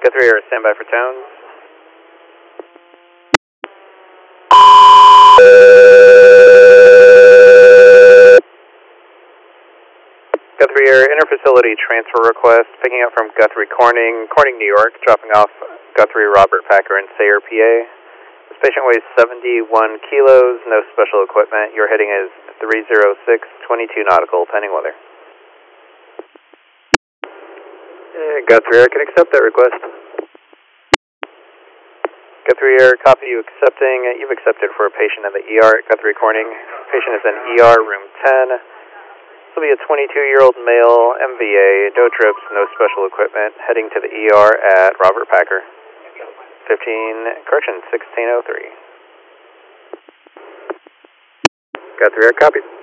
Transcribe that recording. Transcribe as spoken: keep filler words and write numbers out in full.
Guthrie Air, stand by for tone. Guthrie Air, interfacility transfer request, picking up from Guthrie Corning, Corning, New York, dropping off Guthrie Robert Packer in Sayre, P A. This patient weighs seventy-one kilos, no special equipment. Your heading is three zero six, twenty-two nautical, pending weather. Uh, Guthrie Air can accept that request. Guthrie Air, copy you accepting. You've accepted for a patient in the E R at Guthrie Corning. Patient is in E R, room ten. This will be a twenty-two-year-old male, M V A, no trips, no special equipment, heading to the E R at Robert Packer. fifteen, correction, sixteen oh three. Guthrie Air, copy.